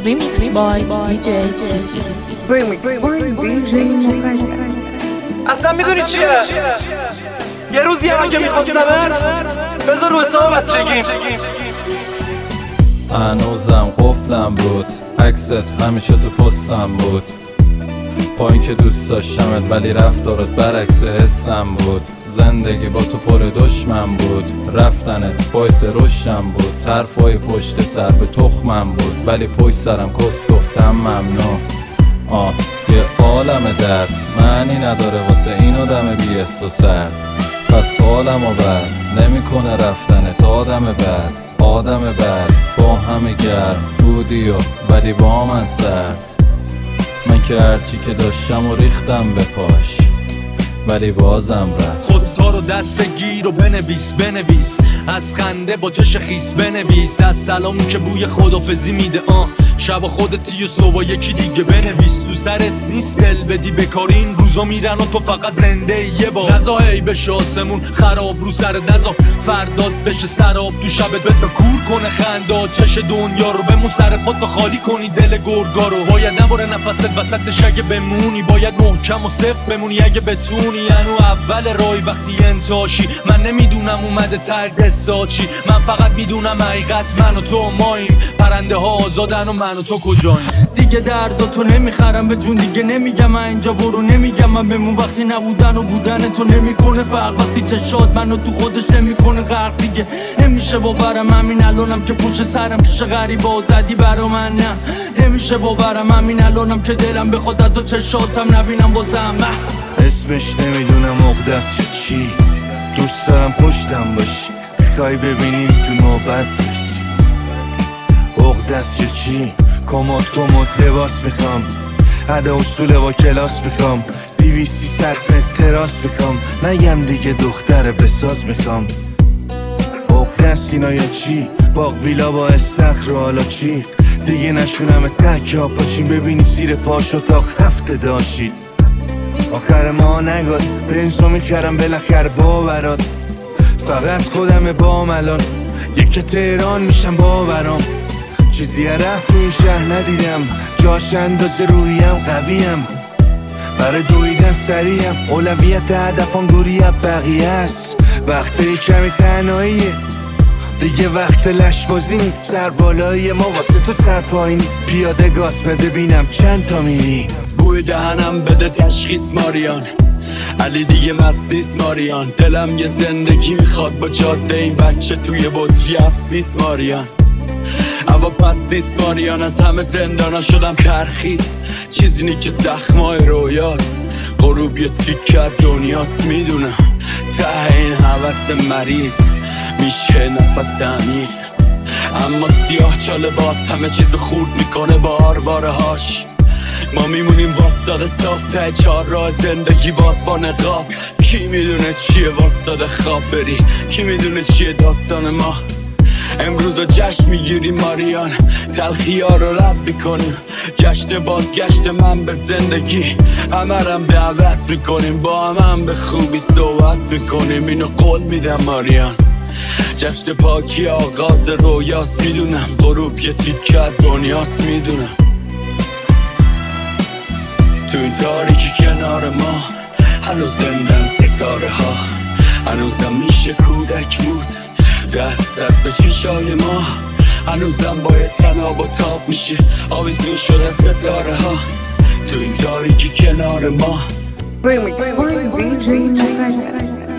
Remix by DJ GT. Remix by DJ مقدم. اصلا میدونی چیه؟ یه روزی هم که میخواستمت بذار رو حساب از چگیم. هنوزم قفلم بود، عکست همیشه تو پستم بود. با اینکه دوست داشتمت ولی رفتارت برعکس حسم بود. زندگی با تو پر دشمن بود، رفتنت باعث رشدم بود. حرفای پشت سر به تخمم بود ولی پشت سرم کس گفتم ممنون. یه عالم درد معنی نداره واسه این آدم بی حس و سرد. پس حالمو بد نمیکنه رفتنت آدم بد با همه گرم بودی ولی با من سرد. من که هرچی که داشتم و ریختم به پاش ولی بازم رفت. خودتا رو دست بگیر و بنویس از خنده با چش خیس بنویس. از سلامی که بوی خدافزی میده شب خودتی و صبح یکی دیگه بنویس. تو سرس نیست دل بدی بکاری این روزا میرن و تو فقط زنده یه بار. نزا هی بشه آسمون خراب رو سر نزا فرداد بشه سراب تو شبت بزا کور کنه خندا چش دنیا رو بمون سر پات تا خالی کنی دل گرگا رو. باید نباره نفست وسطش اگه بمونی، باید محکم و صفت بمونی اگه بتونی. انو اول رای وقتی انتاشی من نمیدونم اومده ته قصه چی. من فقط میدونم حقیقت من و تو ماییم، پرنده ها آزادن و من و تو کجاییم. دیگه درداتو نمیخرم به جون دیگه نمیگم من اینجا برو نمیگم من بمون. وقتی نبودن و بودن تو نمیکنه فرق، وقتی چشات منو تو خودش نمیکنه غرق. دیگه نمیشه باورم همین الانم که پشت سرم پیش غریبا زدی برا من. نه نمیشه باورم همین الانم که دلم بخواد از تو چشاتم نبینم بازم. اسمش نمیدونم عقده‌ست یا چی، دوست دارم پشتم باشی میخوای ببینیم تو نوبت رسی. عقده‌ست یا چی، کمد لباس میخوام، عدا اصول با کلاس میخوام، 200-300 متر تراس میخوام، نگم دیگه دختر بساز میخوام. عقده‌ست اینا یا چی، باغ ویلا با استخر و حالا چی، دیگه نشونم ترک ها پاچین ببینی زیر پاش اتاق هفته داشید. آخر ما نگاد بنزو میخرم بالاخره باورات، فقط خودم بام الان یک تهران میشم باورام. چیزی ره تو این شهر ندیدم، جاش اندازه رویم قویم، برای دویدن سریم اولویت هدفان دوری از بقیه است. وقتی کمی تنهاییه دیگه وقت لشبازی نی، سر بالایی ما واسه تو سر پایینی. پیاده گاز بده بینم چند تا میری، بوی دهنم بده تشخیص ماریان، علی دیگه مستیست ماریان. دلم یه زندگی میخواد با جاده این بچه توی بطری حبس نیست ماریان. اما پس نیست ماریان، از همه زندانا شدم ترخیص. چیزی نی که زخمای رویاست، غروب یه تیکه دنیاست. میدونم ته این حوث مریض میشه نفس عمیق، اما سیاه چاله باز همه چیز خورد میکنه با آرواره هاش. ما میمونیم واسطاده صاف ته 4 راه زندگی باز با نقاب. کی میدونه چیه واسطاده خواب بری، کی میدونه چیه داستان ما. امروز رو جشن میگیریم ماریان، تلخی ها رو رد میکنیم، جشن بازگشت من به زندگی. همرم دعوت میکنیم، با هم به خوبی صحبت میکنیم، اینو قول میدم ماریان. جشن پاکی آغاز رویاست میدونم، غروب یه تیکه دنیاست میدونم. تو این تاریکی کنار ما هنوز زندن ستاره ها، هنوزم میشه کودک بود دستت به چشای ما، هنوزم باید تناب و تاب میشه آویزون شده ستاره ها. تو این تاریکی کنار ما Remix by DJ مقدم.